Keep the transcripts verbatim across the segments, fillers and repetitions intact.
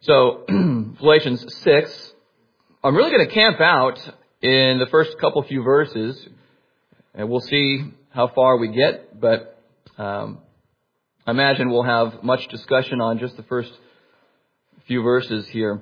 So, Galatians six, I'm really going to camp out in the first couple few verses, and we'll see how far we get, but um, I imagine we'll have much discussion on just the first few verses here.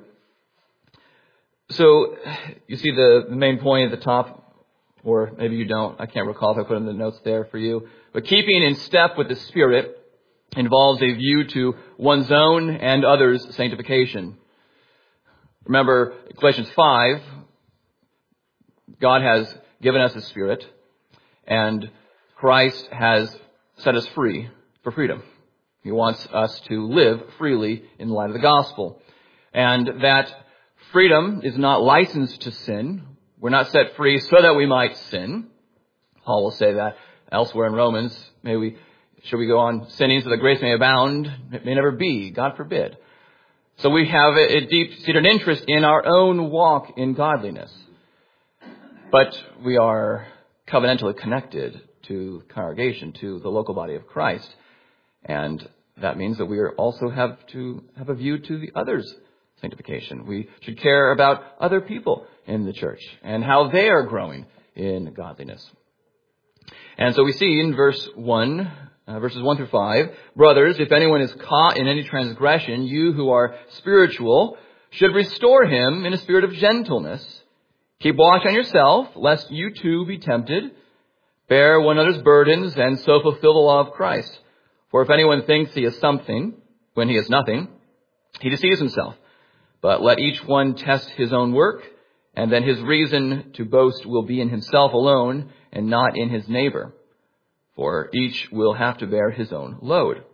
So, you see the, the main point at the top, or maybe you don't. I can't recall if I put in the notes there for you. But keeping in step with the Spirit involves a view to one's own and others' sanctification. Remember, Galatians five, God has given us His Spirit, and Christ has set us free for freedom. He wants us to live freely in light of the gospel. And that freedom is not licensed to sin. We're not set free so that we might sin. Paul will say that elsewhere in Romans. May we, should we go on sinning so that grace may abound? It may never be. God forbid. So we have a deep-seated interest in our own walk in godliness. But we are covenantally connected to the congregation, to the local body of Christ. And that means that we also have to have a view to the others' sanctification. We should care about other people in the church and how they are growing in godliness. And so we see in verse one, uh, verses one through five, brothers, if anyone is caught in any transgression, you who are spiritual should restore him in a spirit of gentleness. Keep watch on yourself, lest you too be tempted. Bear one another's burdens, and so fulfill the law of Christ. For if anyone thinks he is something, when he is nothing, he deceives himself. But let each one test his own work, and then his reason to boast will be in himself alone, and not in his neighbor. For each will have to bear his own load.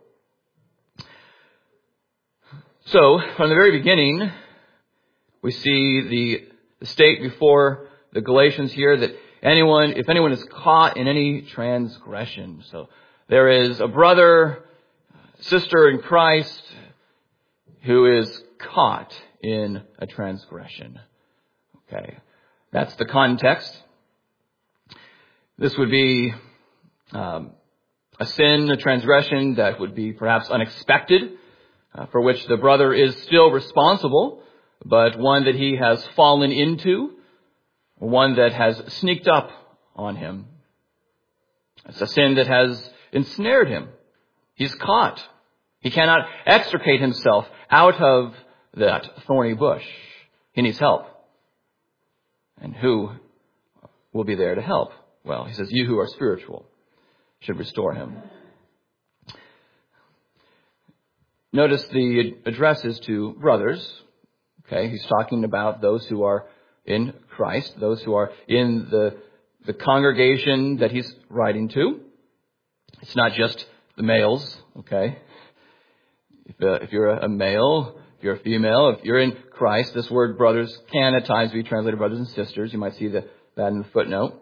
So, from the very beginning, we see the, the state before the Galatians here that anyone, if anyone is caught in any transgression, so there is a brother, sister in Christ who is caught in a transgression. Okay, that's the context. This would be um, a sin, a transgression that would be perhaps unexpected, uh, for which the brother is still responsible, but one that he has fallen into, one that has sneaked up on him. It's a sin that has ensnared him. He's caught. He cannot extricate himself out of that thorny bush. He needs help. And who will be there to help? Well, he says, you who are spiritual should restore him. Notice the address is to brothers. Okay, he's talking about those who are in Christ, those who are in the, the congregation that he's writing to. It's not just the males, okay? If, uh, if you're a male, if you're a female, if you're in Christ, this word brothers can at times be translated brothers and sisters. You might see the, that in the footnote.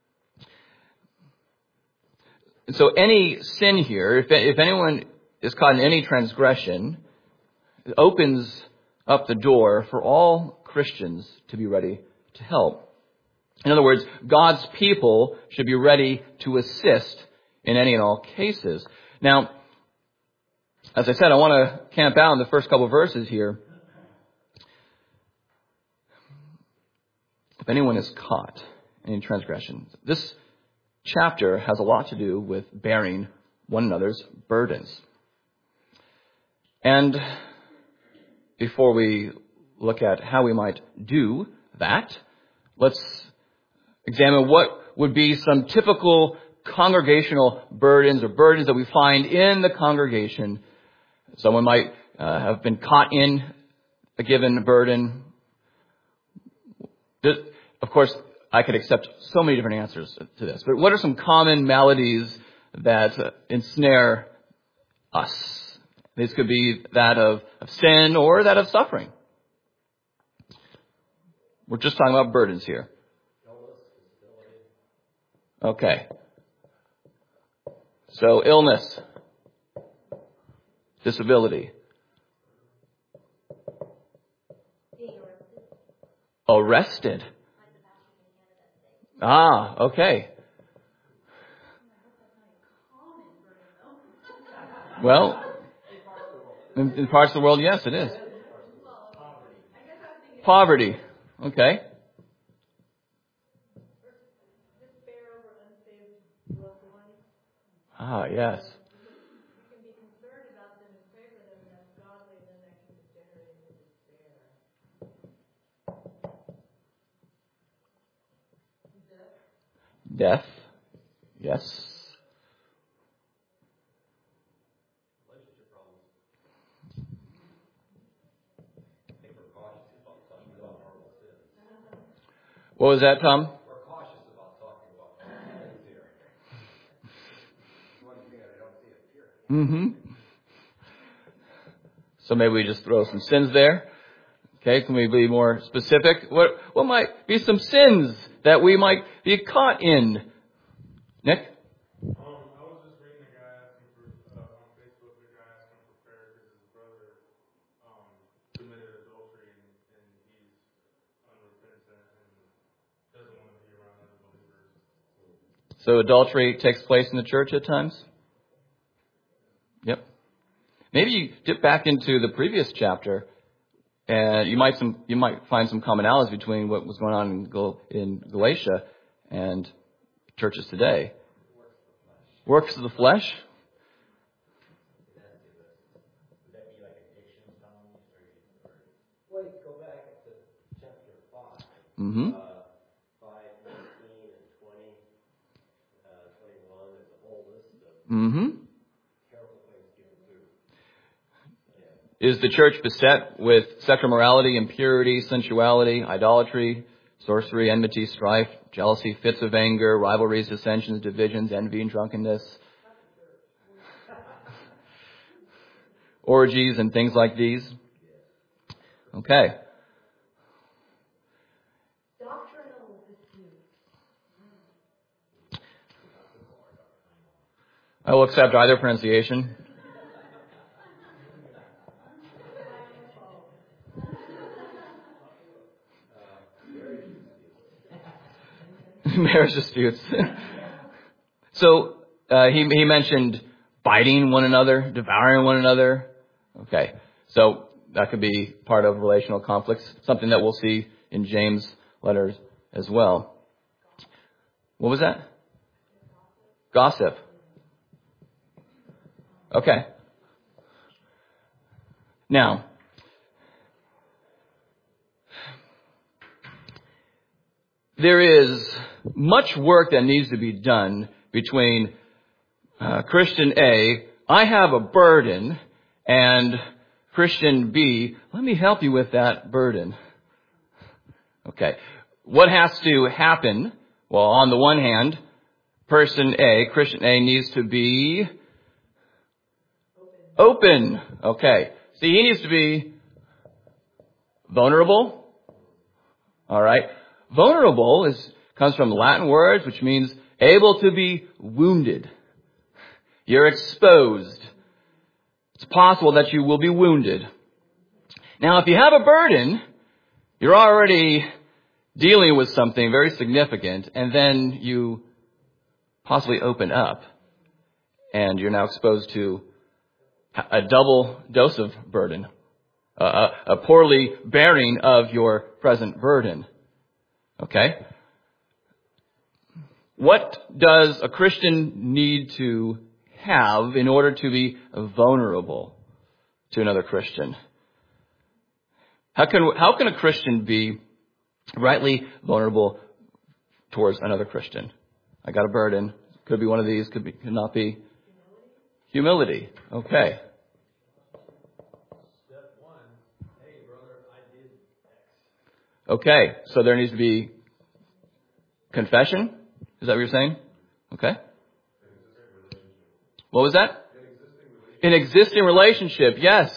And so any sin here, if, if anyone is caught in any transgression, it opens up the door for all Christians to be ready to help. In other words, God's people should be ready to assist in any and all cases. Now, as I said, I want to camp out in the first couple of verses here. If anyone is caught in transgression, this chapter has a lot to do with bearing one another's burdens. And before we look at how we might do that, let's examine what would be some typical congregational burdens or burdens that we find in the congregation. Someone might uh, have been caught in a given burden. This, of course, I could accept so many different answers to this, but what are some common maladies that uh, ensnare us? This could be that of, of sin or that of suffering. We're just talking about burdens here. Okay. So illness, disability, arrested. Ah, okay. Well, in, in parts of the world, yes, it is. Poverty. Okay. Ah, yes. Death. Yes. What was that, Tom? We're cautious about talking about things here. One thing that I don't see appearing. Mm-hmm. So maybe we just throw some sins there. Okay, can we be more specific? What what might be some sins that we might be caught in? Nick? Um, I was just reading a guy asking for, uh, on Facebook, the guy asking for prayer because his brother um, committed adultery and, and he's unrepentant and doesn't want to be around other believers. So adultery takes place in the church at times? Yep. Maybe you dip back into the previous chapter and you might some you might find some commonalities between what was going on in, Gal- in Galatia and churches today. Works of the flesh? Well, go back to chapter five. Mm-hmm. Uh, five, nineteen, and twenty, uh, twenty-one. There's a whole list of Mm-hmm. terrible things given through. Is the church beset with sexual morality, impurity, sensuality, idolatry, sorcery, enmity, strife, jealousy, fits of anger, rivalries, dissensions, divisions, envy, and drunkenness, orgies, and things like these? Okay. Doctrinal disputes. I will accept either pronunciation. Marriage disputes. So uh, he he mentioned biting one another, devouring one another. Okay, so that could be part of relational conflicts, something that we'll see in James' letters as well. What was that? Gossip. Okay. Now, there is much work that needs to be done between uh, Christian A, I have a burden, and Christian B, let me help you with that burden. Okay. What has to happen? Well, on the one hand, person A, Christian A, needs to be open. Okay. See, he needs to be vulnerable. All right. Vulnerable is comes from Latin words, which means able to be wounded. You're exposed. It's possible that you will be wounded. Now, if you have a burden, you're already dealing with something very significant, and then you possibly open up, and you're now exposed to a double dose of burden, a, a poorly bearing of your present burden. Okay? What does a Christian need to have in order to be vulnerable to another Christian? How can how can a Christian be rightly vulnerable towards another Christian? I got a burden. Could be one of these. Could be. Could not be. Humility. Okay. Step one, hey brother, I did X. Okay. So there needs to be confession. Is that what you're saying? Okay. What was that? An existing relationship. Yes.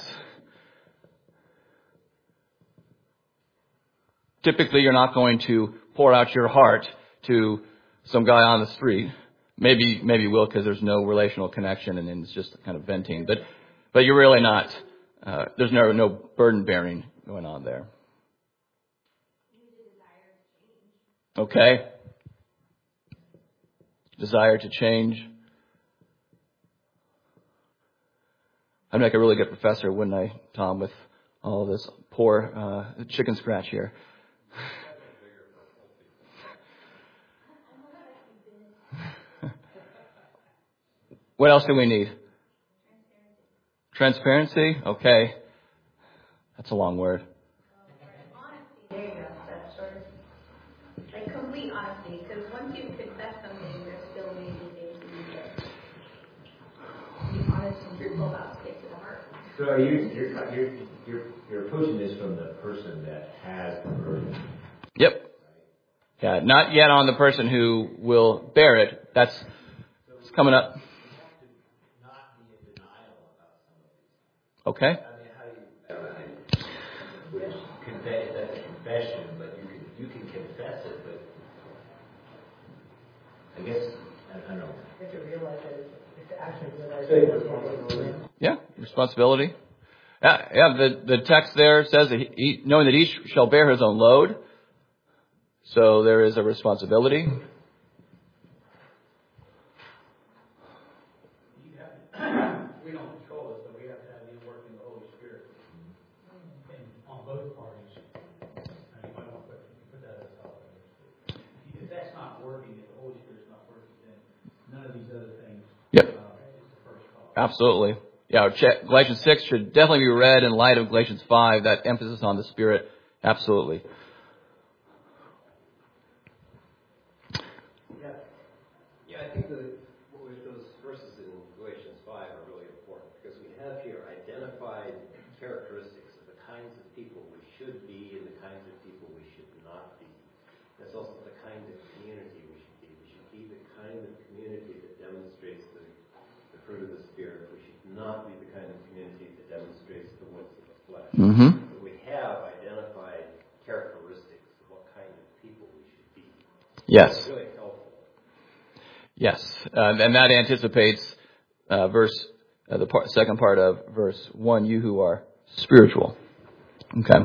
Typically, you're not going to pour out your heart to some guy on the street. Maybe, maybe you will because there's no relational connection and then it's just kind of venting. But, but you're really not. Uh, there's no no burden bearing going on there. Okay. Desire to change. I'd make a really good professor, wouldn't I, Tom, with all this poor uh, chicken scratch here. What else do we need? Transparency. Okay. That's a long word. Honesty, there you go. That's sort of like complete honesty. Because once you confess something, there's still maybe things that you can be honest and truthful about to get to the heart. So are you, you're, you're, you're, you're approaching this from the person that has the burden. Yep. Yeah, not yet on the person who will bear it. That's it's coming up. Not be in denial about some of these. Okay. I mean, how do you, I don't know how you, confess, that's a confession, but you can, you can confess it, but I guess, I, I don't know. You have to realize that it's, it's actually realizing. Yeah, responsibility. Yeah, yeah. The the text there says that he, knowing that each shall bear his own load. So there is a responsibility. We don't control it, so we have to have the working of the Holy Spirit and on both parties. I mean, I don't put, put that as how if that's not working, if the Holy Spirit's not working, then none of these other things. Yep. Uh, is the first call. Absolutely. Yeah. check, Galatians six should definitely be read in light of Galatians five. That emphasis on the Spirit. Absolutely. Yeah, I think that those verses in Galatians five are really important because we have here identified characteristics of the kinds of people we should be and the kinds of people we should not be. That's also the kind of community we should be. We should be the kind of community that demonstrates the, the fruit of the Spirit. We should not be the kind of community that demonstrates the works of the flesh. Mm-hmm. So we have identified characteristics of what kind of people we should be. Yes. It's really helpful. Yes, uh, and that anticipates uh, verse uh, the part, second part of verse one. You who are spiritual. Okay.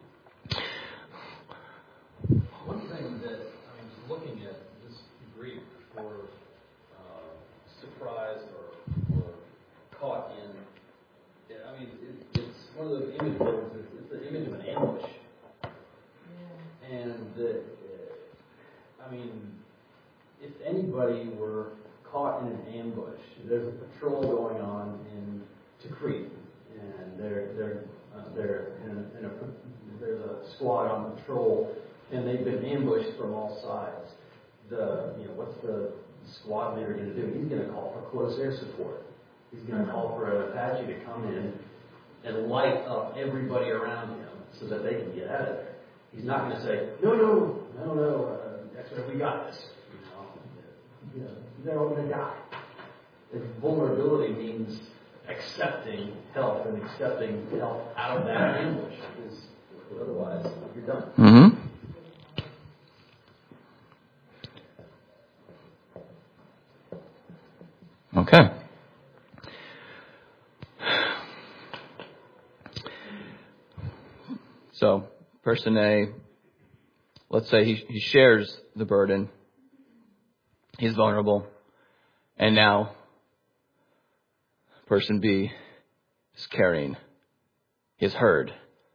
One thing that I was looking at this Greek for uh, surprised or, or caught in, I mean, it, it's one of those image words. It's, it's the image of an ambush, and that uh, I mean. If anybody were caught in an ambush, there's a patrol going on in Tikrit, and they're they're uh, they're in a, in a, there's a squad on patrol, and they've been ambushed from all sides. The you know what's the squad leader going to do? He's going to call for close air support. He's going to call for an Apache to come in and light up everybody around him so that they can get out of there. He's not going to say no no no no uh, that's right, we got this. You know, they're all going to die. If vulnerability means accepting help and accepting help out of that ambush, because otherwise you're done. Mm-hmm. Okay. So, person A, let's say he, he shares the burden. He's vulnerable. And now, person B is carrying his herd.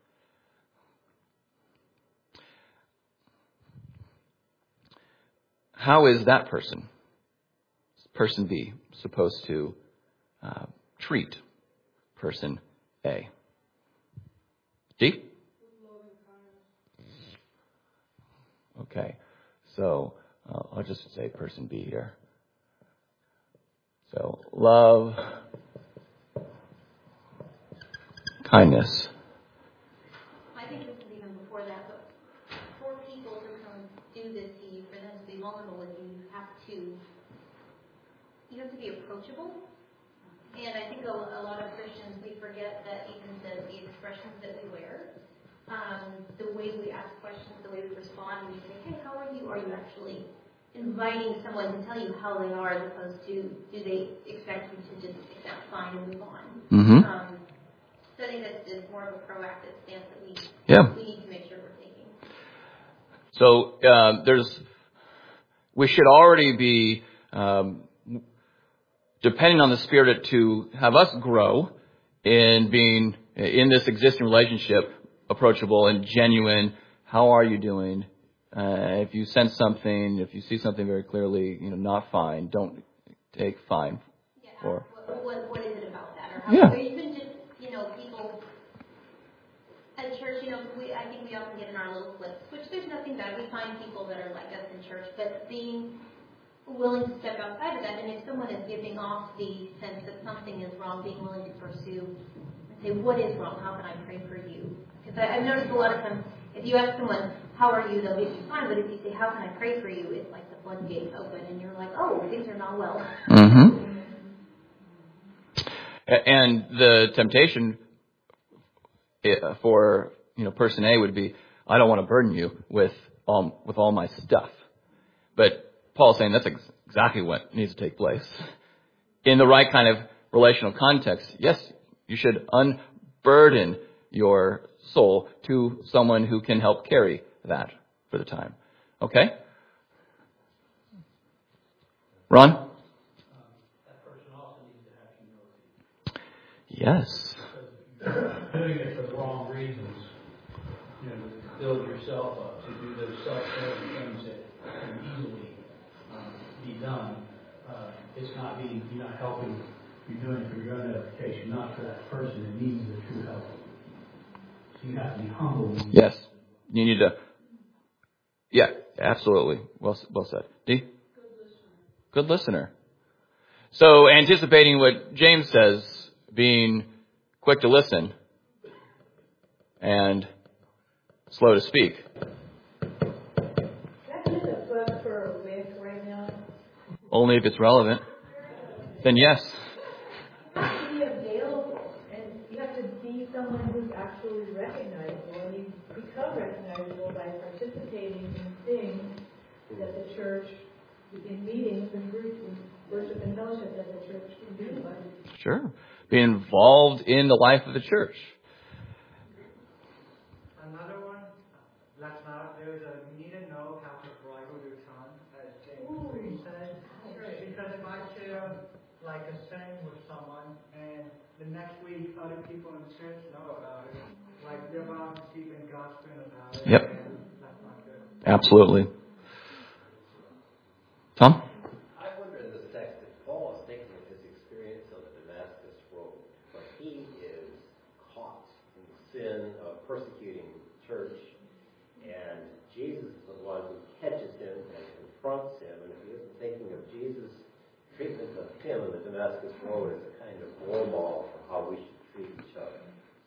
How is that person, person B, supposed to uh, treat person A? D? Okay. So, Uh, I'll just say person B here. So, love, kindness. I think this is even before that, but for people to come do this to you, for them to be vulnerable with you, you have to, you have to be approachable. And I think a, a lot of Christians, we forget that even the, the expressions that we wear, um, the way we ask questions, the way we respond, we say, hey, how are you? Are you actually inviting someone to tell you how they are, as opposed to do they expect you to just accept fine and move on? Mm-hmm. Um, so I think that's just more of a proactive stance that we Yeah. we need to make sure we're taking. So uh, there's, we should already be um, depending on the Spirit to have us grow in being in this existing relationship, approachable and genuine. How are you doing? Uh, if you sense something, if you see something very clearly, you know, not fine, don't take fine. Yeah, Or what, what, what is it about that? Or, how, Yeah. or even just, you know, people at church, you know, we, I think we often get in our little clips, which there's nothing bad. We find people that are like us in church, but being willing to step outside of that, and if someone is giving off the sense that something is wrong, being willing to pursue and say, what is wrong? How can I pray for you? Because I've noticed a lot of times, if you ask someone, how are you, they'll give you fine, but if you say, how can I pray for you, it's like the floodgates open, and you're like, oh, things are not well. Mm-hmm. And the temptation for, you know, person A would be, I don't want to burden you with all, with all my stuff. But Paul's saying that's ex- exactly what needs to take place. In the right kind of relational context, yes, you should unburden your soul to someone who can help carry that for the time. Okay? Ron? Um, that person also needs to have humility. Yes. Because if you're doing it for the wrong reasons, you know, to build yourself up, to do those self-serving things that can easily um, be done, uh, it's not being, you're not helping, you're doing it for your own edification, not for that person that needs the true help. So you have to be humble. Yes. You need to. Yeah, absolutely. Well, well said. D? Good listener. Good listener. So anticipating what James says, being quick to listen and slow to speak. Can I put a plug for a wick right now? Only if it's relevant. Then yes. You have to be available, and you have to be someone who's actually recognizable, and you become recognizable by participating in things that the church, in meetings and groups and worship and fellowship that the church can do. Sure. Be involved in the life of the church. Another one, last night, there was a you need to know how to bridle your tongue, as James three said. Because if I share like a saying with someone, and the next week other people in the church know about it, like they're about to keep in gossiping about it. Yep. And that's not good. Absolutely. Tom? I wonder in this text if Paul is thinking of his experience on the Damascus Road, but he is caught in the sin of persecuting the church, and Jesus is the one who catches him and confronts him, and if he isn't thinking of Jesus' treatment of him on the Damascus Road as a kind of role model for how we should treat each other.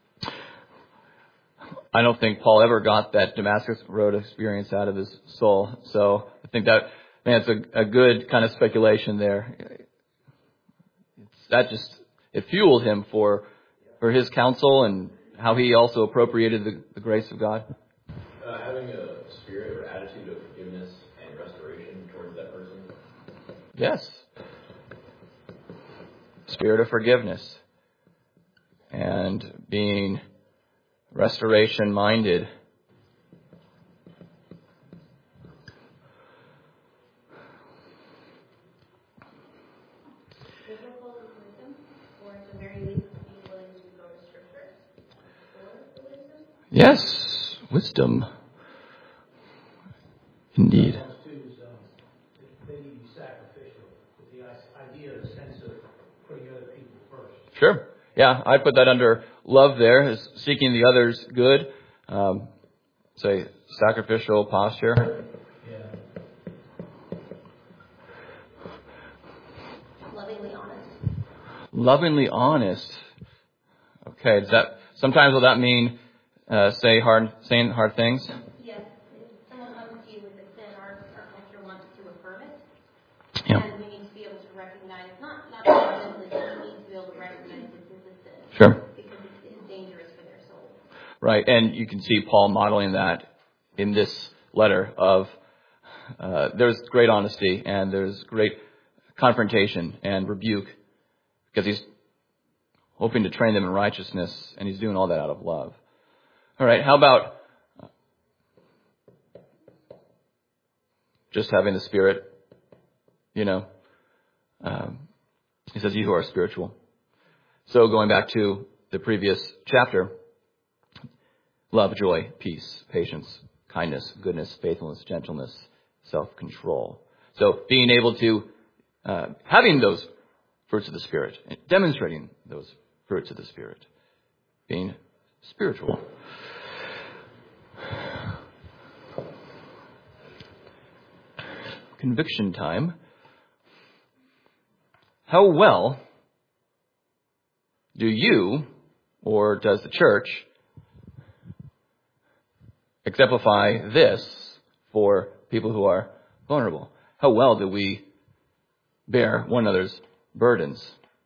I don't think Paul ever got that Damascus Road experience out of his soul. So I think that, I think that's a, a good kind of speculation there. It's, that just, it fueled him for, for his counsel and how he also appropriated the, the grace of God. Uh, having a spirit or attitude of forgiveness and restoration towards that person. Yes. Spirit of forgiveness. And being restoration minded. Biblical wisdom, or at the very least, be willing to go to Scripture for the wisdom. Yes. Wisdom. Indeed. Sometimes, too, is, um, they need to be sacrificial, with the idea, the sense of putting other people first. Sure. Yeah, I put that under love there, is seeking the other's good. Um, say, sacrificial posture. Yeah. Lovingly honest. Lovingly honest. Okay, does that, sometimes will that mean, uh, say hard, saying hard things? Yes, if someone comes to you with a sin, our, our culture wants to affirm it. Yeah. And we need to be able to recognize, not, not just the sin, we need to be able to recognize this is a sin. Sure. Because it is dangerous for their soul. Right, and you can see Paul modeling that in this letter of, uh, there's great honesty and there's great confrontation and rebuke because he's hoping to train them in righteousness, and he's doing all that out of love. All right, how about uh, just having the Spirit, you know? Um, he says, you who are spiritual. So going back to the previous chapter. Love, joy, peace, patience, kindness, goodness, faithfulness, gentleness, self-control. So being able to, uh, having those fruits of the Spirit, and demonstrating those fruits of the Spirit, being spiritual. Conviction time. How well do you, or does the church, exemplify this for people who are vulnerable? How well do we bear one another's burdens?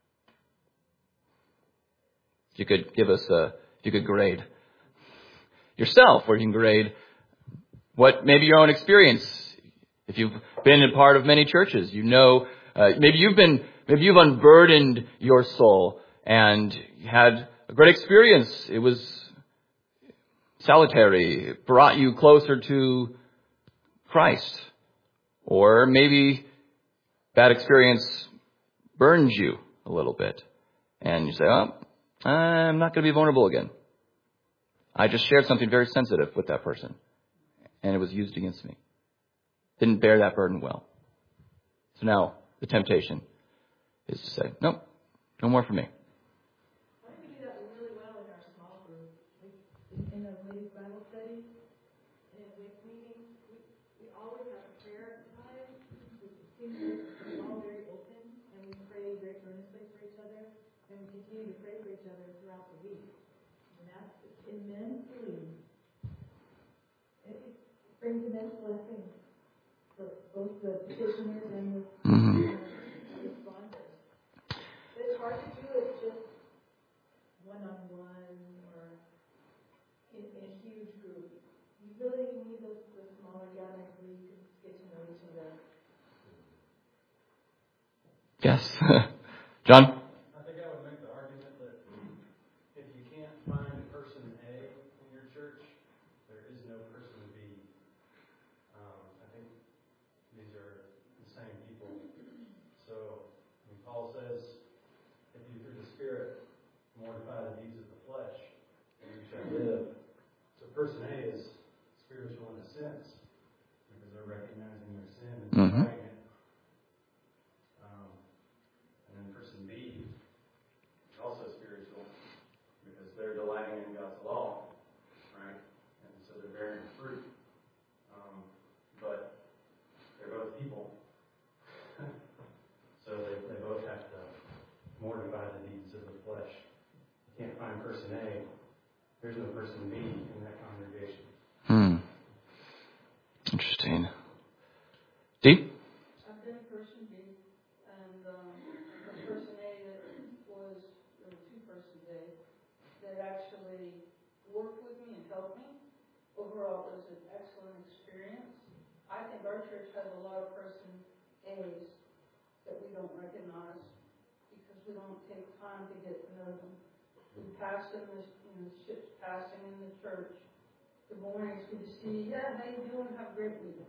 If you could give us a, if you could grade yourself, or you can grade what maybe your own experience. If you've been a part of many churches, you know, uh, maybe you've been, maybe you've unburdened your soul and had a great experience. It was salutary. It brought you closer to Christ. Or maybe bad experience burns you a little bit. And you say, oh, I'm not going to be vulnerable again. I just shared something very sensitive with that person, and it was used against me. Didn't bear that burden well. So now the temptation is to say, nope, no more for me. I think we do that really well in our small group. We, in the ladies' Bible studies, in week meetings, we, we always have prayer time. We seem to be all very open, and we pray very earnestly for each other, and we continue to pray for each other throughout the week. And that's immensely, it, it brings immense blessing for both the petitioners and the Mm-hmm. responders. But it's hard to do it just one-on-one or in, in a huge group. You really need those, those smaller gatherings where you can get to know each other. Yes. John? I think I would make the argument that if you can't find person A in your church, there is no person B. Um, I think these are the same people. So when Paul says, if you through the Spirit mortify the deeds of the flesh, then you shall live. So person A is spiritual in a sense, because they're recognizing their sin and Mm-hmm. fighting it. Um, and then person B is also spiritual, because they're delighting in God's law, right? And so they're bearing fruit. Um, but they're both people. So they, they both have to mortify the deeds of the flesh. You can't find person A, there's no person B in that congregation. Hmm. Interesting. Dee? I've been a person B, and um, the person A that was, there were two persons A, that actually worked with me and helped me. Overall, it was an excellent experience. I think our church has a lot of person A's that we don't recognize because we don't take time to get to know them. We pass them, the, you know, ships passing in the church. Good morning, it's good to see you. Yeah, how you doing? Have a great week.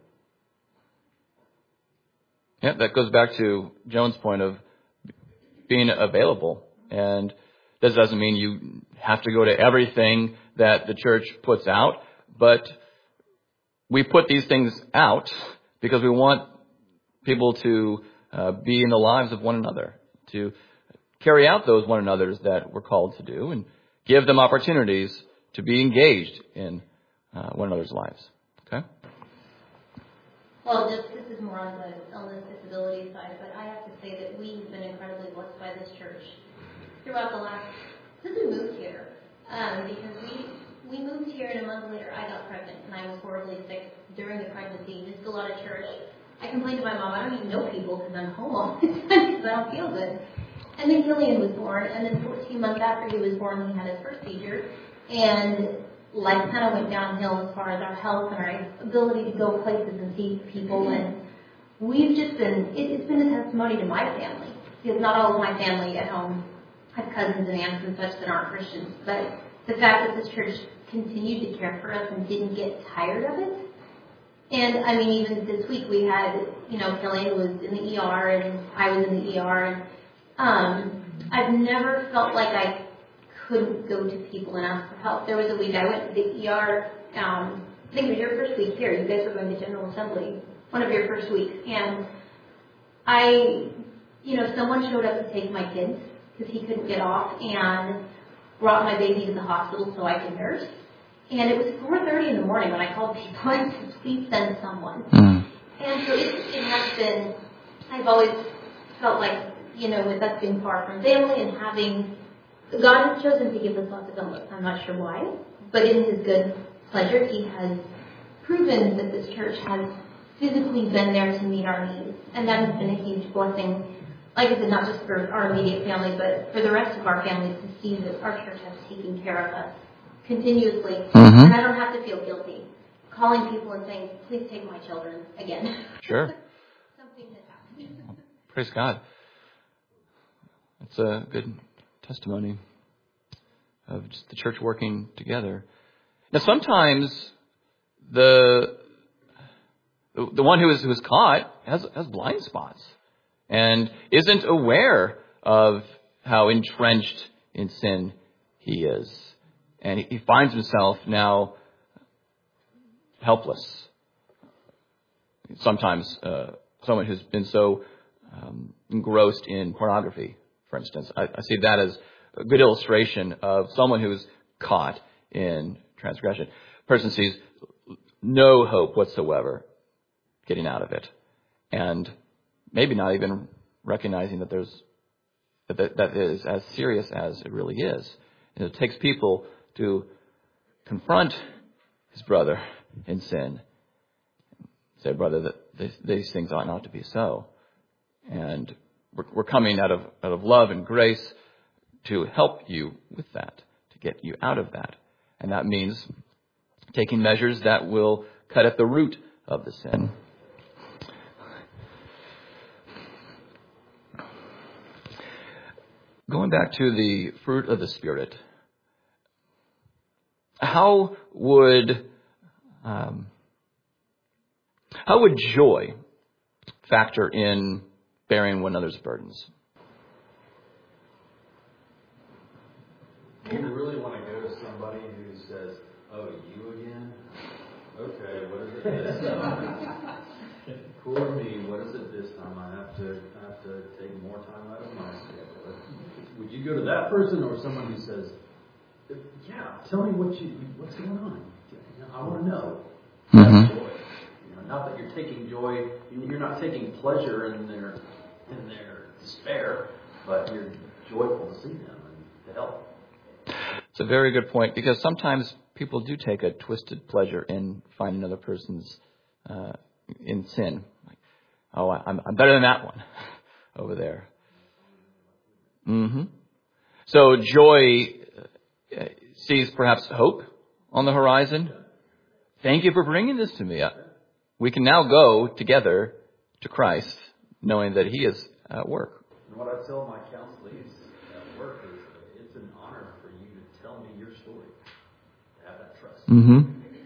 Yeah, that goes back to Joan's point of being available. And this doesn't mean you have to go to everything that the church puts out, but we put these things out because we want people to uh, be in the lives of one another, to carry out those one another's that we're called to do, and give them opportunities to be engaged in uh, one another's lives. Okay? Well, just this is more on the illness disability side, but I have to say that we've been incredibly blessed by this church throughout the last, since we moved here, um, because we we moved here and a month later I got pregnant and I was horribly sick during the pregnancy. Just go out of church. I complained to my mom, I don't even know people because I'm home all the time because I don't feel good. And then Gillian was born, and then fourteen months after he was born, he had his first seizure, and life kind of went downhill as far as our health and our ability to go places and see people. And we've just been, it, it's been a testimony to my family, because not all of my family at home have cousins and aunts and such that aren't Christians. But the fact that this church continued to care for us and didn't get tired of it. And I mean, even this week we had, you know, Gillian was in the E R and I was in the E R. And um, I've never felt like I couldn't go to people and ask for help. There was a week I went to the E R, um, I think it was your first week here. You guys were going to General Assembly, one of your first weeks. And I, you know, someone showed up to take my kids because he couldn't get off and brought my baby to the hospital so I could nurse. And it was four thirty in the morning when I called people and said, please send someone. Mm. And so it, it has been, I've always felt like, you know, with us being far from family and having, God has chosen to give us lots of illness. I'm not sure why, but in His good pleasure, He has proven that this church has physically been there to meet our needs. And that has been a huge blessing, like I said, not just for our immediate family, but for the rest of our families to see that our church has taken care of us continuously. Mm-hmm. And I don't have to feel guilty calling people and saying, please take my children again. Sure. Something has happened. Praise God. That's a good testimony of just the church working together. Now, sometimes the the, the one who is who is caught has has blind spots and isn't aware of how entrenched in sin he is, and he, he finds himself now helpless. Sometimes uh, someone who's been so um, engrossed in pornography, for instance, I, I see that as a good illustration of someone who's caught in transgression. Person sees no hope whatsoever getting out of it, and maybe not even recognizing that there's that that is as serious as it really is. And it takes people to confront his brother in sin, say, brother, that these, these things ought not to be so, and we're, we're coming out of out of love and grace to help you with that, to get you out of that. And that means taking measures that will cut at the root of the sin. Going back to the fruit of the Spirit, how would um, how would joy factor in bearing one another's burdens? Do you really want to go to somebody who says, "Oh, you again? Okay, what is it this time? Poor me, what is it this time? I have to I have to take more time out of my schedule." Would you go to that person or someone who says, "Yeah, tell me what you what's going on? You know, I want to know." Mm-hmm. That's joy. You know, not that you're taking joy, you're not taking pleasure in their in their despair, but you're joyful to see them and to help. It's a very good point, because sometimes people do take a twisted pleasure in finding another person's uh, in sin. Like, oh, I'm, I'm better than that one over there. Mm-hmm. So joy uh, sees perhaps hope on the horizon. Thank you for bringing this to me. We can now go together to Christ, knowing that He is at work. And what I tell my counselees at work is it's an honor for you to tell me your story, to have that trust. Mm-hmm.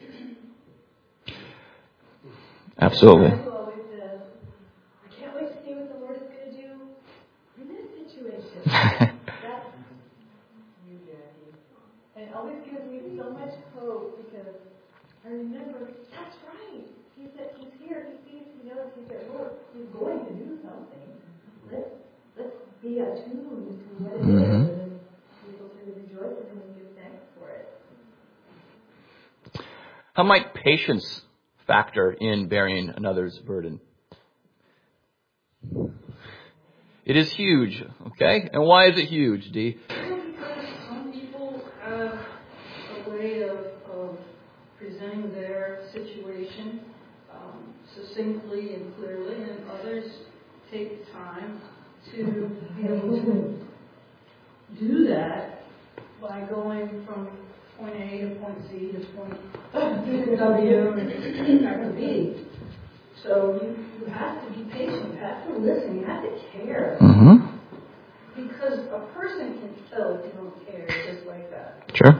Absolutely. I always says, I can't wait to see what the Lord is going to do in this situation. That's you, Jackie. And it always gives me so much hope, because I remember, that's right. He's, at, he's here. He sees, he knows He's at work. He's going to do something. Let's, let's be attuned to what it mm-hmm. is, and be able to rejoice in Him and give thanks for it. How might patience factor in bearing another's burden? It is huge, okay? And why is it huge, Dee? Because some people have a way of, of presenting their situation um, succinctly and clearly, and others take time to be able to do that by going from point A to point Z to point W and back to B. So you, you have to be patient, you have to listen, you have to care. Mm-hmm. Because a person can tell if you don't care just like that. Sure.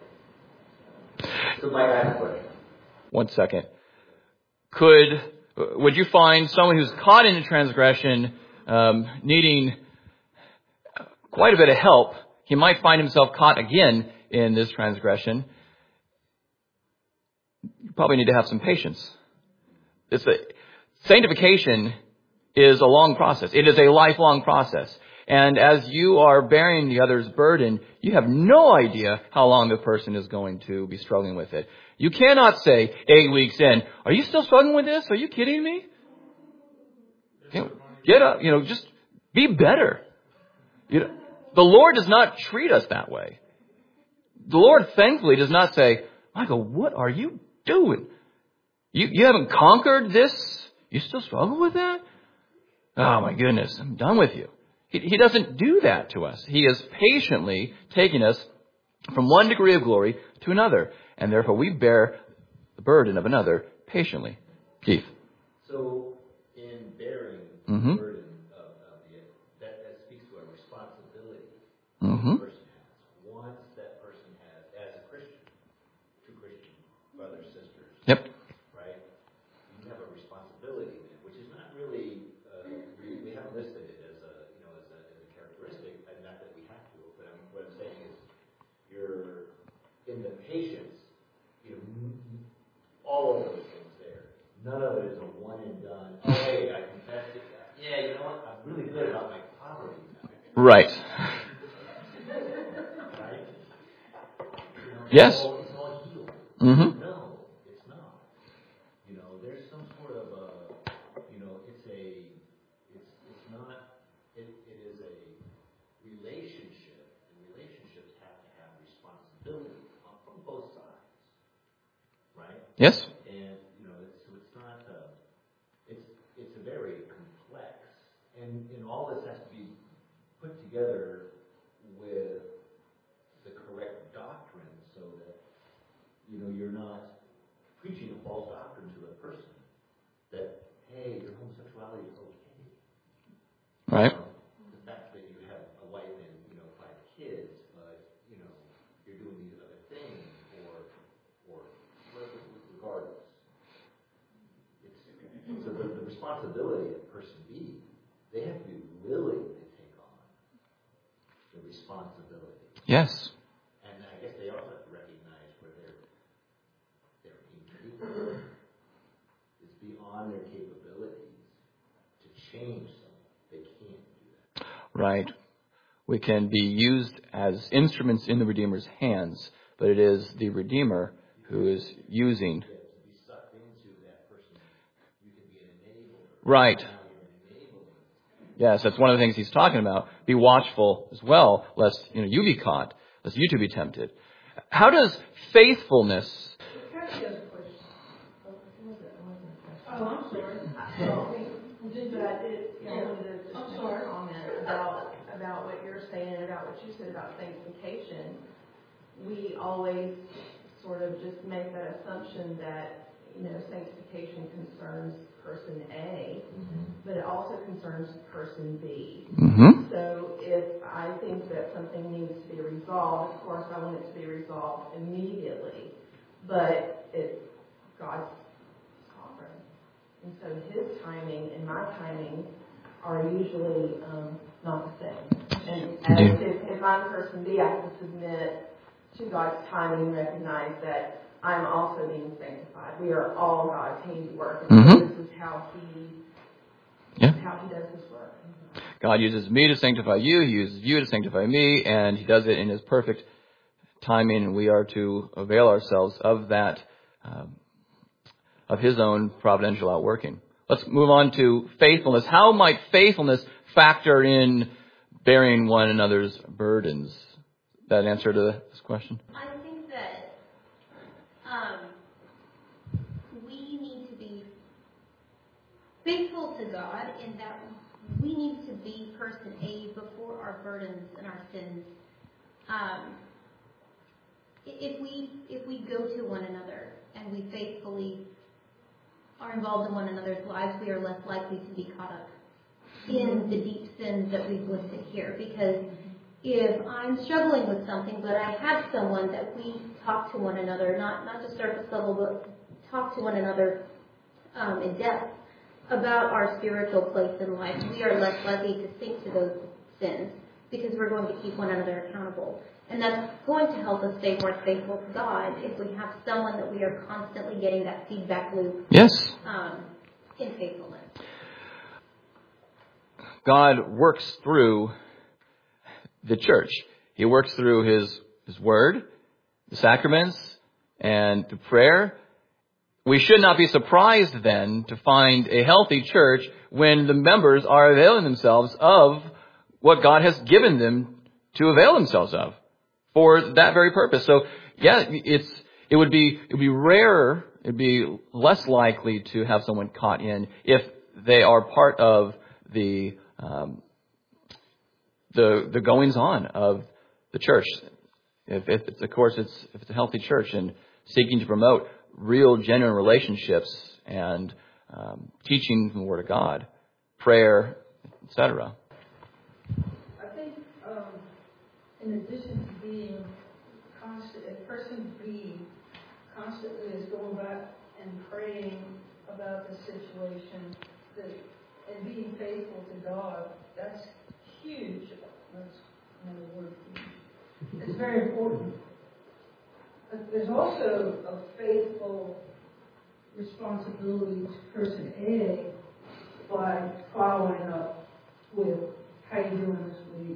So Mike, I have a question. One second. Could, would you find someone who's caught in a transgression um, needing quite a bit of help he might find himself caught again in this transgression. You probably need to have some patience. It's a, sanctification is a long process. It is a lifelong process. And as you are bearing the other's burden, you have no idea how long the person is going to be struggling with it. You cannot say eight weeks in, are you still struggling with this? Are you kidding me? You know, get up, you know, just be better. You know, the Lord does not treat us that way. The Lord, thankfully, does not say, Michael, what are you doing? You, you haven't conquered this? You still struggle with that? Oh my goodness, I'm done with you. He, he doesn't do that to us. He is patiently taking us from one degree of glory to another. And therefore we bear the burden of another patiently. Keith. So in bearing Mm-hmm. the burden of, of the, that, that speaks to a responsibility Mm-hmm. the person has. Once that person has, as a Christian, true Christian, brothers, sisters, Yep. right? You have a responsibility then, which is not really, uh, we, we haven't listed it as a, you know, as a, as a characteristic, and not that we have to, but I'm, what I'm saying is, you're in the patience, you know, all of those things there. None of it is a one and done. Oh, hey, I confessed it. Yeah, you know what? I'm really good about my poverty now. Right. Right? You know, Yes. It's all, it's all healed. Mm-hmm. No, it's not. You know, there's some sort of a, you know, it's a, it's it's not, it, it is a relationship, and relationships have to have responsibility on- from both sides. Right? Yes. And, you know, it's, so it's not, uh, it's, it's a very complex, and, and all this has to be put together with the correct doctrine so that, you know, you're not preaching a false doctrine to a person that, hey, your homosexuality is okay. Right. You know, the fact that you have a wife and, you know, five kids, but, you know, you're doing these other things, or, or regardless. It's, so the, the responsibility of person B, they have to be willing to take on the responsibility. Yes. And I guess they also have to recognize where they're, they're incapable. It's beyond their capabilities to change something. They can't do that. Right. We can be used as instruments in the Redeemer's hands, but it is the Redeemer who is using. To be sucked into that person, you can be an enabler. Right. Now you're enabling. Yes, that's one of the things he's talking about. Be watchful as well, lest you know you be caught, lest you too be tempted. How does faithfulness? Kathy has a question. Oh, what was that? What was that? Oh, I'm sorry. Oh, just that I did, yeah, I wanted to just I'm make sorry. a comment about, about what you're saying, about what you said about sanctification. We always sort of just make that assumption that, you know, sanctification concerns person A, but it also concerns person B. Mm-hmm. So if I think that something needs to be resolved, of course I want it to be resolved immediately. But it's God's sovereign. And so his timing and my timing are usually um, not the same. And as if, if I'm person B, I have to submit to God's timing and recognize that I'm also being sanctified. We are all God's handiwork. And Mm-hmm. so this is how he, Yeah. how he does his work. God uses me to sanctify you. He uses you to sanctify me, and he does it in his perfect timing, and we are to avail ourselves of that, um, of his own providential outworking. Let's move on to faithfulness. How might faithfulness factor in bearing one another's burdens? That answer to this question? I think that um, we need to be faithful to God in that we need to be person A before our burdens and our sins. Um, if we if we go to one another and we faithfully are involved in one another's lives, we are less likely to be caught up in the deep sins that we've listed here. Because if I'm struggling with something, but I have someone that we talk to one another, not, not just surface level, but talk to one another um, in depth about our spiritual place in life, we are less likely to sink to those sins. because we're going to keep one another accountable. And that's going to help us stay more faithful to God if we have someone that we are constantly getting that feedback loop Yes. um, in faithfulness. God works through the church. He works through His, His Word, the sacraments, and the prayer. We should not be surprised then to find a healthy church when the members are availing themselves of what God has given them to avail themselves of for that very purpose. So, yeah, it's it would be it would be rarer, it'd be less likely to have someone caught in if they are part of the um, the the goings on of the church. If, if it's, of course, it's if it's a healthy church and seeking to promote real, genuine relationships and um, teaching the Word of God, prayer, et cetera. I think, um, in addition to being constant, a person be constantly is going back and praying about the situation, that, and being faithful to God. That's huge. That's another word. It's very important. But there's also a faithful responsibility to person A by following up with how you doing this week,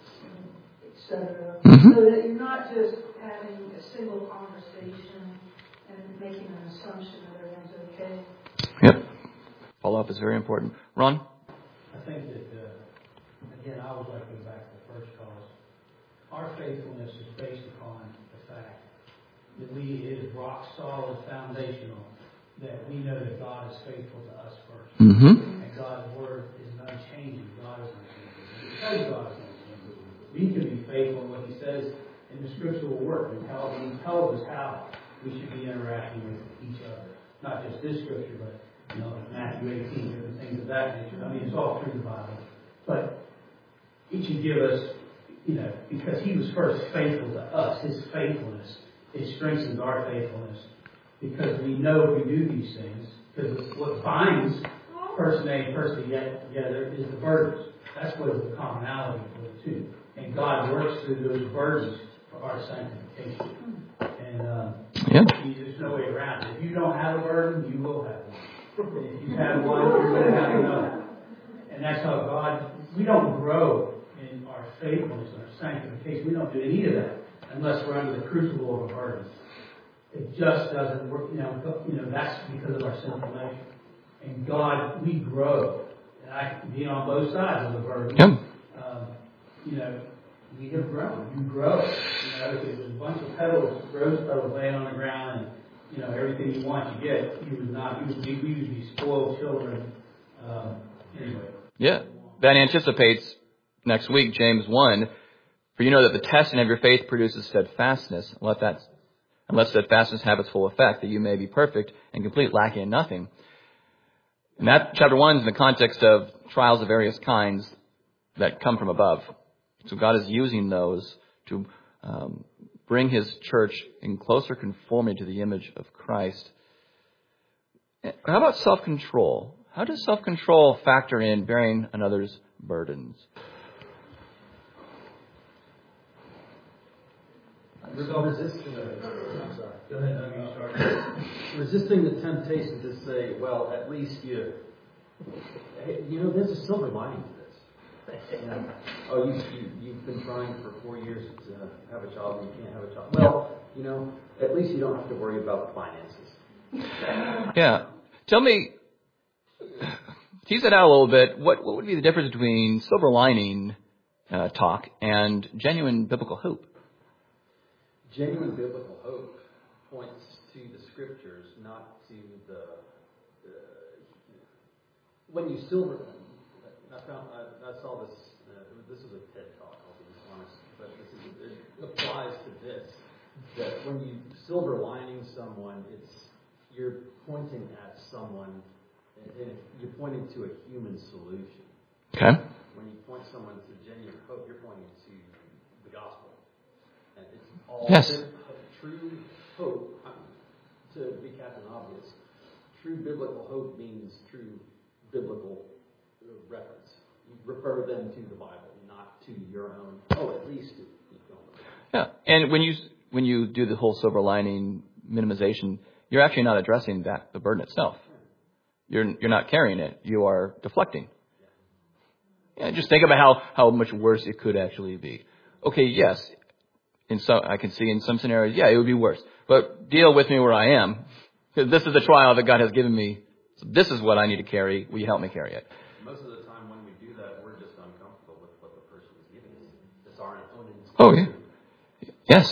et cetera. Mm-hmm. So that you're not just having a single conversation and making an assumption that everyone's okay. Yep. Follow-up is very important. Ron? I think that, uh, again, I always like to go back to the first cause. Our faithfulness is based upon the fact that we, it is rock solid, foundational, that we know that God is faithful to us first. Mm-hmm. And God's Word is unchanging. God is unchanging. Because God is unchanging, we can be faithful in what He says, and the Scripture will work. And tell, He tells us how we should be interacting with each other. Not just this Scripture, but you know, Matthew eighteen, different things of that nature. I mean, it's all through the Bible. But He should give us, you know, because He was first faithful to us, His faithfulness, it strengthens our faithfulness. Because we know if we do these things, because what binds person A and person B together is the burdens. That's what is the commonality for the two. And God works through those burdens for our sanctification. And uh, yeah. there's no way around it. If you don't have a burden, you will have one. If you have one, you're going to have another. And that's how God, we don't grow in our faithfulness and our sanctification. We don't do any of that unless we're under the crucible of a burden. It just doesn't work. You know, you know that's because of our sinful nature. And God, we grow. And I being on both sides of the burden. Yep. Um, you know, we have grown. You grow. You know, if it was a bunch of petals, rose petals laying on the ground, and you know everything you want, you get. You would not. You would be. We would be spoiled children. Um, anyway. Yeah. That anticipates next week, James one. For you know that the testing of your faith produces steadfastness. Let that. And let steadfastness have its full effect, that you may be perfect and complete, lacking in nothing. And that chapter one is in the context of trials of various kinds that come from above. So God is using those to um, bring His church in closer conformity to the image of Christ. How about self-control? How does self-control factor in bearing another's burdens? So resisting the, I'm sorry. Go ahead. No, you start. Resisting the temptation to say, well, at least you, hey, you know, there's a silver lining to this. You know, oh, you, you you've been trying for four years to have a child and you can't have a child. Well, you know, at least you don't have to worry about the finances. Yeah. Tell me, tease it out a little bit. What what would be the difference between silver lining uh, talk and genuine biblical hope? Genuine biblical hope points to the Scriptures, not to the. the when you silver, I found I, I saw this. Uh, this is a TED talk. I'll be honest, but this is, it applies to this. That when you silver lining someone, it's you're pointing at someone, and, and you're pointing to a human solution. Okay. When you point someone to genuine hope, you're pointing to the gospel. And it's all yes. True hope, to be Captain Obvious, true biblical hope means true biblical reference. refer them to the Bible, not to your own. Oh, at least you don't. Yeah, and when you when you do the whole silver lining minimization, you're actually not addressing that the burden itself. You're you're not carrying it. You are deflecting. Yeah, just think about how, how much worse it could actually be. Okay, yes, in some I can see in some scenarios, yeah, it would be worse. But deal with me where I am, because this is the trial that God has given me. So this is what I need to carry. Will you help me carry it? Most of the time when we do that, we're just uncomfortable with what the person is giving us. It's our own instinct. Oh, yeah. Yes.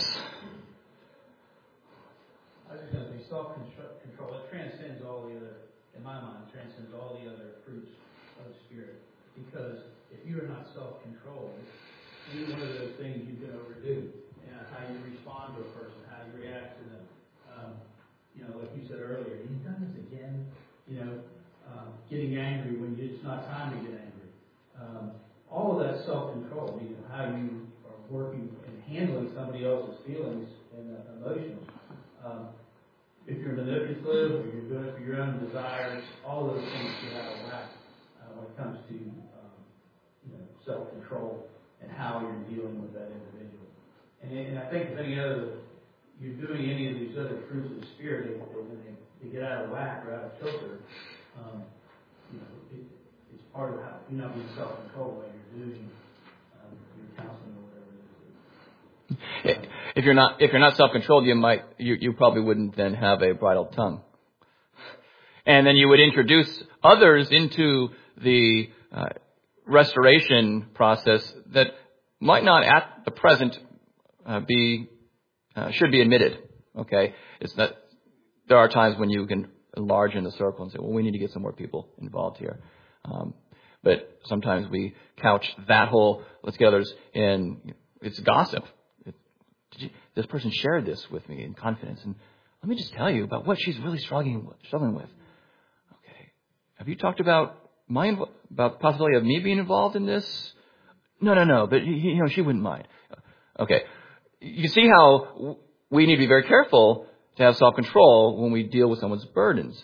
I was just going to say self-control. It transcends all the other, in my mind, transcends all the other fruits of the Spirit. Because if you are not self-controlled, any one of those things you can overdo. You know, how you respond to a person, how you react to them. Um, you know, like you said earlier, you've done this again. You know, uh, getting angry when it's not time to get angry. Um, all of that self-control, you know, how you are working and handling somebody else's feelings and uh, emotions. Um, if you're manipulative or you're doing it for your own desires, all those things get out of whack uh, when it comes to um, you know, self-control and how you're dealing with that individual. And, and I think if any other, you're doing any of these other fruits of the Spirit, they, they, they get out of whack or out of kilter. Um, you know, it, it's part of how you're not being self-controlled while you're doing um, your counseling or whatever it is. If you're not if you're not self-controlled, you might you, you probably wouldn't then have a bridled tongue, and then you would introduce others into the uh, restoration process that might not at the present uh, be uh, should be admitted. Okay, it's not. There are times when you can enlarge in the circle and say, well, we need to get some more people involved here. Um, but sometimes we couch that whole, let's get others in, it's gossip. It, did you, this person shared this with me in confidence. And let me just tell you about what she's really struggling with. Struggling with. Okay. Have you talked about my, about the possibility of me being involved in this? No, no, no. But, you know, she wouldn't mind. Okay. You see how we need to be very careful to have self-control when we deal with someone's burdens.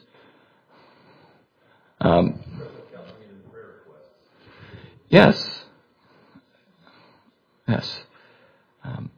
Um, yes. Yes. Um,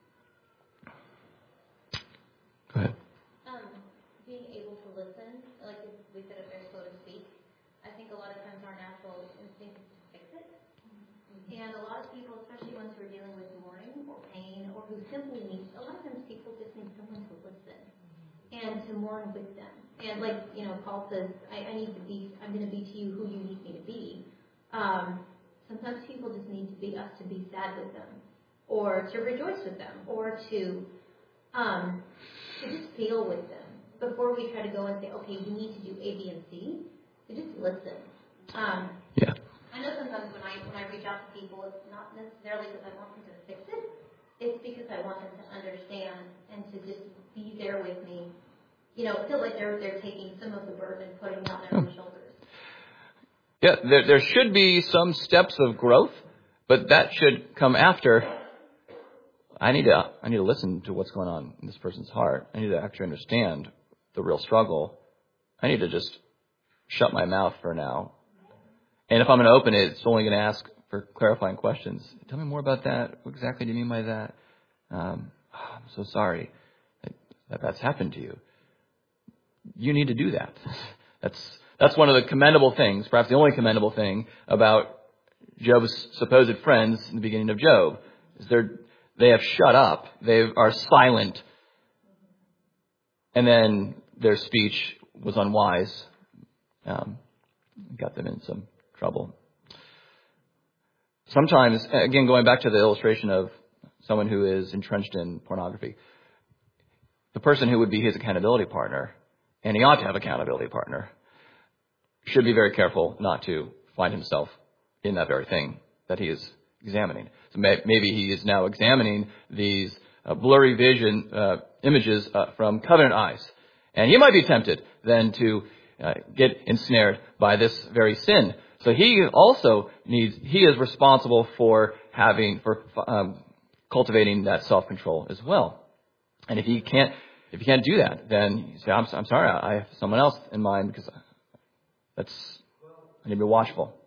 go ahead. Um, being able to listen, like we said up there, so to speak. I think a lot of times our natural instinct is to fix it. And a lot of people, especially ones who are dealing with mourning or pain or who simply need, a lot of times people just need someone to listen and to mourn with them. And like, you know, Paul says, I, I need to be, I'm going to be to you who you need me to be. Um, sometimes people just need to be us to be sad with them or to rejoice with them or to, um, to just feel with them before we try to go and say, okay, you need to do A, B, and C. To just listen. Um, yeah. I know sometimes when I when I reach out to people, it's not necessarily because I want them to fix it. It's because I want them to understand and to just be there with me. You know, feel like they're they're taking some of the burden and putting it on their own shoulders. Yeah, there there should be some steps of growth, but that should come after. I need to I need to listen to what's going on in this person's heart. I need to actually understand the real struggle. I need to just shut my mouth for now. And if I'm going to open it, it's only going to ask for clarifying questions. Tell me more about that. What exactly do you mean by that? Um, oh, I'm so sorry that that's happened to you. You need to do that. That's that's one of the commendable things, perhaps the only commendable thing about Job's supposed friends in the beginning of Job, is they're they have shut up. They are silent, and then their speech was unwise. Um, got them in some trouble. Sometimes, again, going back to the illustration of someone who is entrenched in pornography, the person who would be his accountability partner, and he ought to have an accountability partner, should be very careful not to find himself in that very thing that he is examining. So may, maybe he is now examining these uh, blurry vision uh, images uh, from covenant eyes, and he might be tempted then to uh, get ensnared by this very sin. So he also needs, he is responsible for having, for um, cultivating that self-control as well. And if he can't, if he can't do that, then you say, I'm, I'm sorry, I have someone else in mind because that's, I need to be watchful.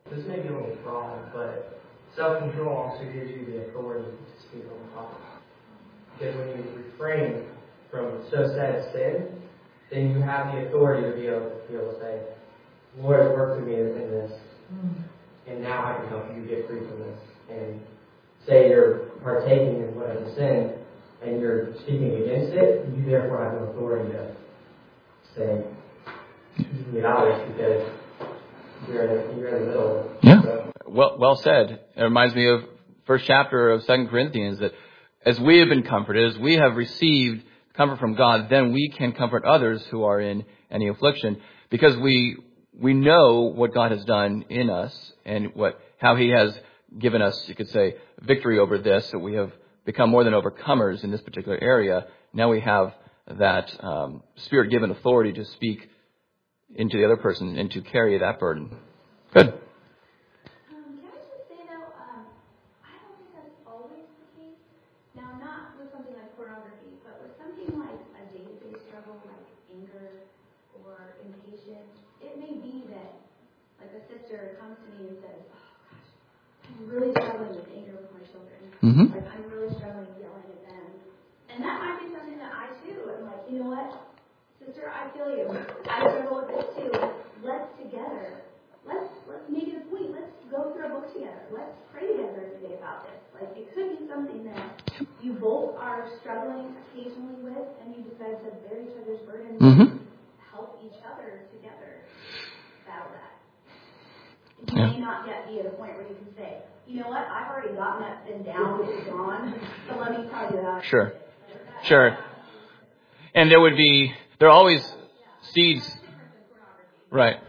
this may be a little broad, but self-control also gives you the authority to speak on the topic. Because when you refrain from so said sin, then you have the authority to be able, to be able to say, Lord has worked with me in this, and now I can help you get free from this. And say you're partaking in whatever sin, and you're speaking against it, you therefore have no authority to say, get out of it, because you're in the, you're in the middle. Yeah. So. Well, well said. It reminds me of first chapter of Second Corinthians, that as we have been comforted, as we have received comfort from God, then we can comfort others who are in any affliction, because we we know what God has done in us and what how He has given us, you could say, victory over this, that we have become more than overcomers in this particular area. Now we have that um, Spirit-given authority to speak into the other person and to carry that burden. Good. Um, can I just say, though, um, I don't think that's always the case. Now, not with something like pornography, but with something like a day-to-day struggle, like anger or impatience, it may be that, like, a sister comes to me and says, oh, gosh, I'm really struggling with anger with my children. Mm-hmm. Like, I'm really struggling yelling at them. And that might be something that I, too, am like, you know what? Sister, I feel you. I struggle with this too. Let's together. Let's let's make it a point. Let's go through a book together. Let's pray together every day about this. Like, it could be something that you both are struggling occasionally with, and you decide to bear each other's burdens Mm-hmm. and help each other together battle that. You Yeah. may not yet be at a point where you can say, you know what, I've already gotten that thing down, it's gone, so let me tell you how. Sure. Sure. And there would be, there are always seeds. Right.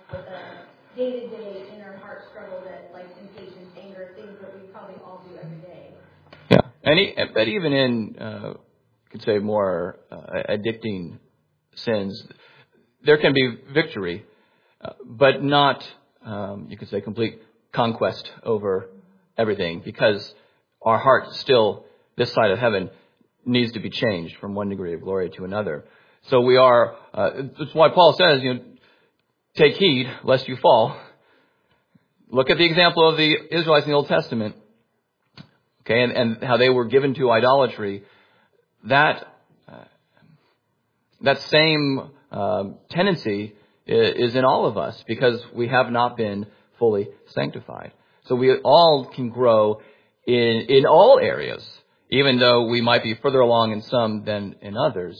Day-to-day inner heart struggle that, like impatience, anger, things that we probably all do every day. Yeah. And e- but even in, uh, you could say, more uh, addicting sins, there can be victory, uh, but not, um, you could say, complete conquest over everything, because our heart still, this side of heaven, needs to be changed from one degree of glory to another. So we are, uh, that's why Paul says, you know, take heed lest you fall. Look at the example of the Israelites in the Old Testament, okay, and, and how they were given to idolatry. That, uh, that same um, tendency is, is in all of us, because we have not been fully sanctified. So we all can grow in, in all areas, even though we might be further along in some than in others.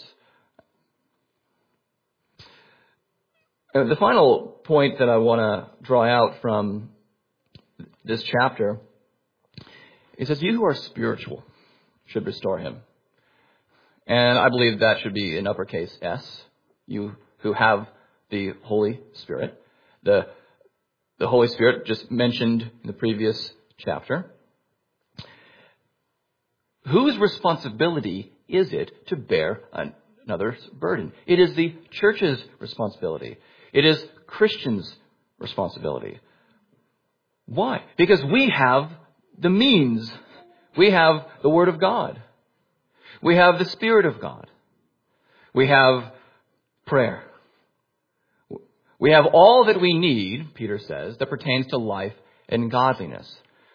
Uh, the final point that I want to draw out from this chapter is that you who are spiritual should restore him. And I believe that should be in uppercase S, you who have the Holy Spirit. The, the Holy Spirit just mentioned in the previous chapter. Whose responsibility is it to bear another's burden? It is the church's responsibility. It is Christians' responsibility. Why? Because we have the means. We have the Word of God. We have the Spirit of God. We have prayer. We have all that we need, Peter says, that pertains to life and godliness.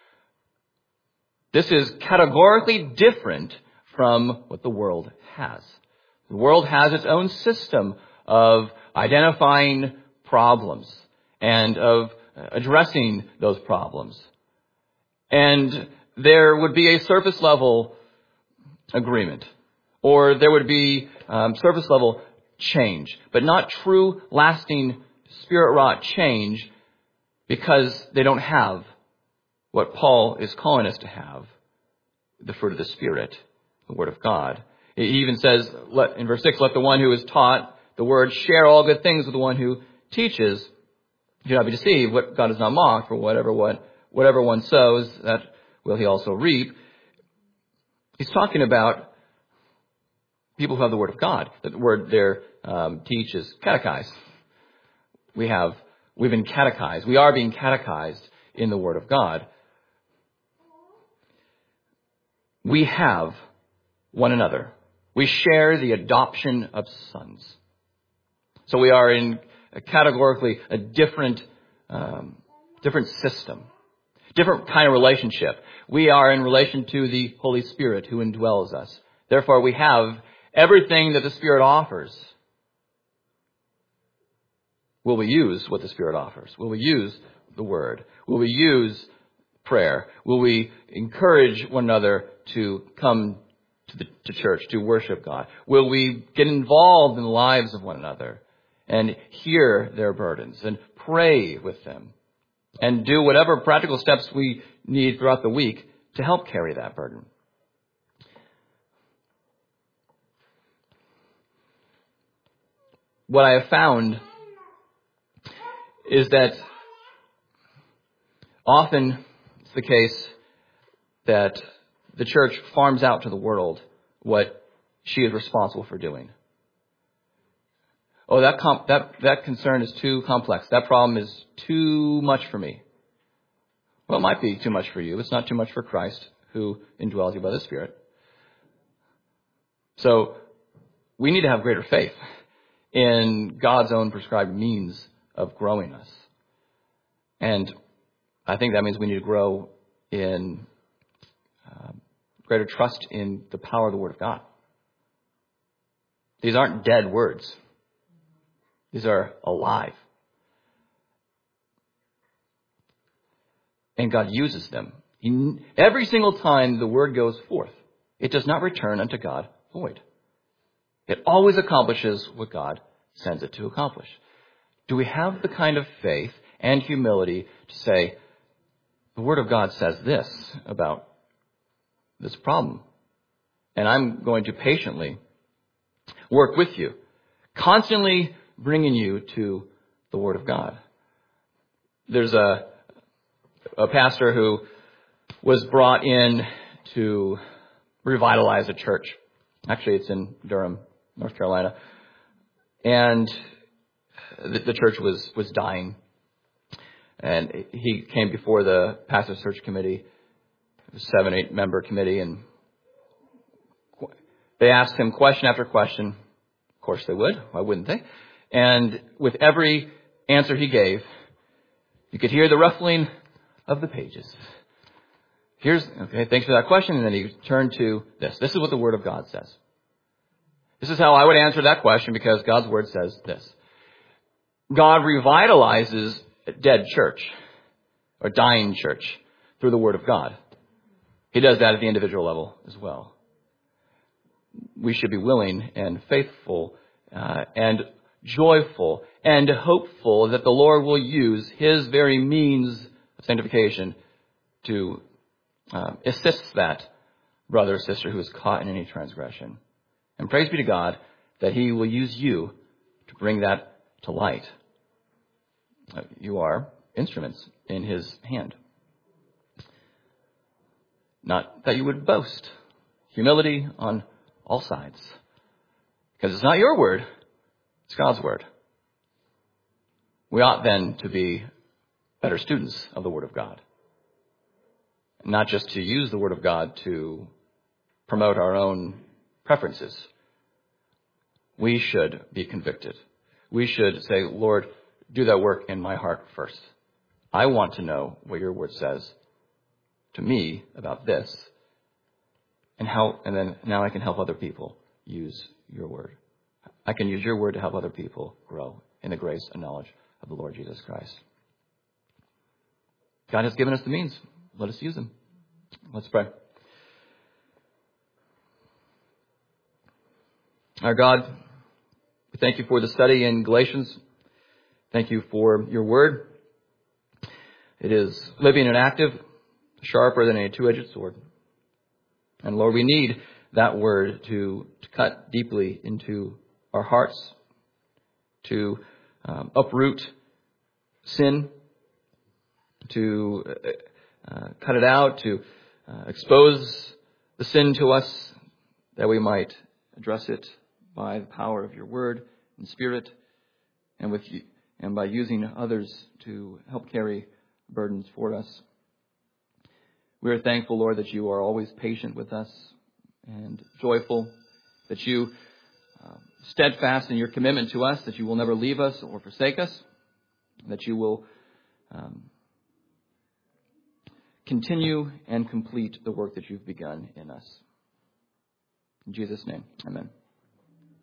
This is categorically different from what the world has. The world has its own system of identifying problems and of addressing those problems. And there would be a surface level agreement, or there would be um, surface level change, but not true, lasting, spirit-wrought change, because they don't have what Paul is calling us to have, the fruit of the Spirit, the Word of God. He even says, let, in verse six, let the one who is taught the Word share all good things with the one who teaches. Do not be deceived. What God is not mocked, for whatever what whatever one sows, that will he also reap. He's talking about people who have the Word of God. The word there um, teach is catechize. We have, we've been catechized. We are being catechized in the Word of God. We have one another. We share the adoption of sons. So we are in a categorically a different um, different system, different kind of relationship. We are in relation to the Holy Spirit who indwells us. Therefore, we have everything that the Spirit offers. Will we use what the Spirit offers? Will we use the Word? Will we use prayer? Will we encourage one another to come to the to church, to worship God? Will we get involved in the lives of one another and hear their burdens and pray with them and do whatever practical steps we need throughout the week to help carry that burden? What I have found is that often it's the case that the church farms out to the world what she is responsible for doing. Oh, that comp- that that concern is too complex. That problem is too much for me. Well, it might be too much for you. It's not too much for Christ, who indwells you by the Spirit. So we need to have greater faith in God's own prescribed means of growing us. And I think that means we need to grow in uh, greater trust in the power of the Word of God. These aren't dead words. These are alive. And God uses them. He, every single time the Word goes forth, it does not return unto God void. It always accomplishes what God sends it to accomplish. Do we have the kind of faith and humility to say, the Word of God says this about this problem, and I'm going to patiently work with you, constantly bringing you to the Word of God? There's a, a pastor who was brought in to revitalize a church. Actually, it's in Durham, North Carolina. And the, the church was, was dying. And he came before the pastor search committee, a seven, eight member committee, and they asked him question after question. Of course they would. Why wouldn't they? And with every answer he gave, you could hear the ruffling of the pages. Here's, okay, thanks for that question. And then he turned to this. This is what the Word of God says. This is how I would answer that question because God's Word says this. God revitalizes a dead church or dying church through the Word of God. He does that at the individual level as well. We should be willing and faithful uh, and joyful and hopeful that the Lord will use His very means of sanctification to uh, assist that brother or sister who is caught in any transgression. And praise be to God that He will use you to bring that to light. Uh, you are instruments in His hand. Not that you would boast. Humility on all sides. Because it's not your word, it's God's word. We ought then to be better students of the Word of God. Not just to use the Word of God to promote our own preferences. We should be convicted. We should say, Lord, do that work in my heart first. I want to know what your Word says to me about this. And how, and then now I can help other people use your Word. I can use your Word to help other people grow in the grace and knowledge of the Lord Jesus Christ. God has given us the means. Let us use them. Let's pray. Our God, we thank you for the study in Galatians. Thank you for your word. It is living and active, sharper than a two-edged sword. And Lord, we need that word to, to cut deeply into our hearts, to um, uproot sin, to uh, cut it out, to uh, expose the sin to us, that we might address it by the power of your word and spirit, and with you, and by using others to help carry burdens for us. We are thankful, Lord, that you are always patient with us and joyful, that you uh, steadfast in your commitment to us, that you will never leave us or forsake us, that you will um, continue and complete the work that you've begun in us. In Jesus' name, amen.